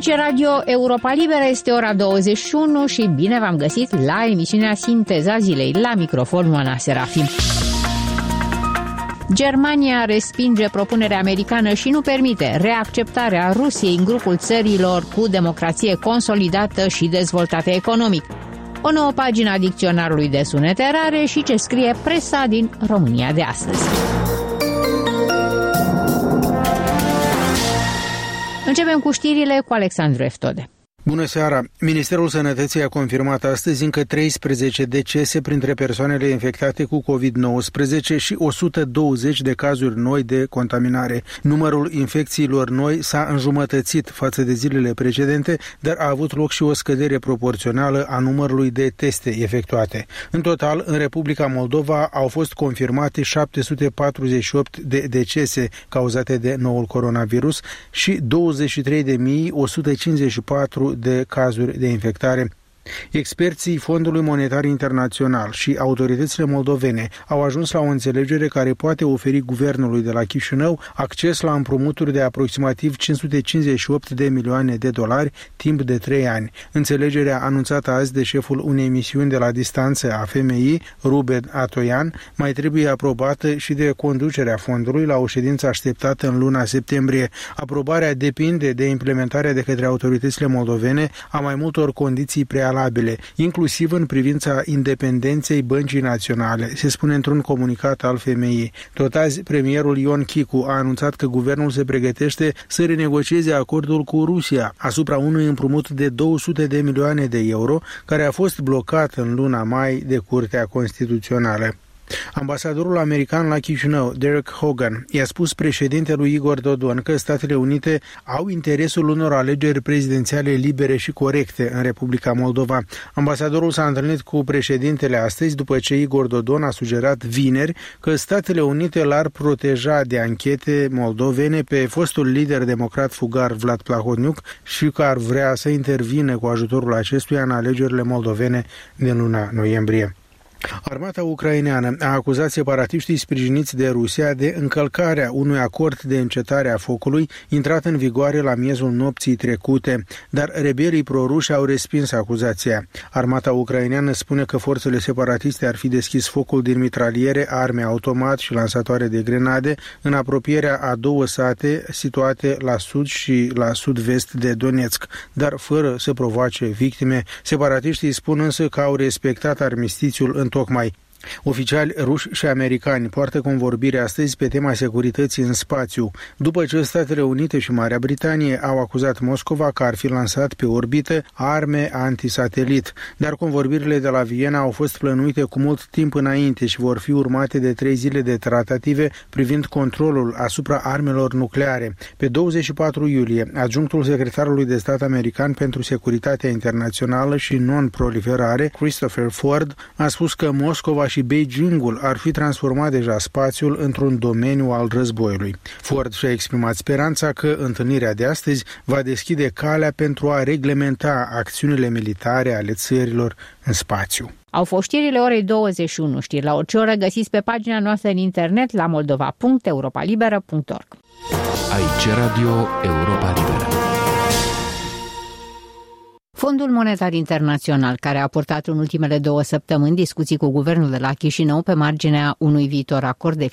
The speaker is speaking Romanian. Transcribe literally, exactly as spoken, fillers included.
Aici Radio Europa Liberă, este ora douăzeci și unu și bine v-am găsit la emisiunea Sinteza Zilei. La microfon Oana Serafim. Germania respinge propunerea americană și nu permite reacceptarea Rusiei în grupul țărilor cu democrație consolidată și dezvoltată economic. O nouă pagină a dicționarului de sunete rare și ce scrie presa din România de astăzi. Începem cu știrile cu Alexandru Eftode. Bună seara! Ministerul Sănătății a confirmat astăzi încă treisprezece decese printre persoanele infectate cu covid nouăsprezece și o sută douăzeci de cazuri noi de contaminare. Numărul infecțiilor noi s-a înjumătățit față de zilele precedente, dar a avut loc și o scădere proporțională a numărului de teste efectuate. În total, în Republica Moldova au fost confirmate șapte sute patruzeci și opt de decese cauzate de noul coronavirus și douăzeci și trei de mii o sută cincizeci și patru de cazuri de infectare. Experții Fondului Monetar Internațional și autoritățile moldovene au ajuns la o înțelegere care poate oferi guvernului de la Chișinău acces la împrumuturi de aproximativ cinci sute cincizeci și opt de milioane de dolari timp de trei ani. Înțelegerea anunțată azi de șeful unei misiuni de la distanță a F M I, Ruben Atoian, mai trebuie aprobată și de conducerea fondului la o ședință așteptată în luna septembrie. Aprobarea depinde de implementarea de către autoritățile moldovene a mai multor condiții prealabile, inclusiv în privința independenței Băncii Naționale, se spune într-un comunicat al F M I. Tot azi, premierul Ion Chicu a anunțat că guvernul se pregătește să renegocieze acordul cu Rusia asupra unui împrumut de două sute de milioane de euro, care a fost blocat în luna mai de Curtea Constituțională. Ambasadorul american la Chișinău, Derek Hogan, i-a spus președintelui Igor Dodon că Statele Unite au interesul unor alegeri prezidențiale libere și corecte în Republica Moldova. Ambasadorul s-a întâlnit cu președintele astăzi după ce Igor Dodon a sugerat vineri că Statele Unite l-ar proteja de anchete moldovene pe fostul lider democrat fugar Vlad Plahotniuc și că ar vrea să intervină cu ajutorul acestuia în alegerile moldovene din luna noiembrie. Armata ucraineană a acuzat separatiștii sprijiniți de Rusia de încălcarea unui acord de încetare a focului intrat în vigoare la miezul nopții trecute, dar rebelii proruși au respins acuzația. Armata ucraineană spune că forțele separatiste ar fi deschis focul din mitraliere, arme automat și lansatoare de grenade în apropierea a două sate situate la sud și la sud-vest de Donetsk, dar fără să provoace victime. Separatiștii spun însă că au respectat armistițiul în tocmai. Oficiali ruși și americani poartă convorbire astăzi pe tema securității în spațiu, după ce Statele Unite și Marea Britanie au acuzat Moscova că ar fi lansat pe orbită arme antisatelit, dar convorbirile de la Viena au fost plănuite cu mult timp înainte și vor fi urmate de trei zile de tratative privind controlul asupra armelor nucleare. Pe douăzeci și patru iulie, adjunctul secretarului de stat american pentru securitatea internațională și non-proliferare, Christopher Ford, a spus că Moscova și Beijingul ar fi transformat deja spațiul într-un domeniu al războiului. Ford și-a exprimat speranța că întâlnirea de astăzi va deschide calea pentru a reglementa acțiunile militare ale țărilor în spațiu. Au fost știrile orei douăzeci și unu. Știri la orice oră găsiți pe pagina noastră în internet la moldova punct europa liberă punct org. Aici Radio Europa Liberă. Fondul Monetar Internațional, care a purtat în ultimele două săptămâni discuții cu guvernul de la Chișinău pe marginea unui viitor acord de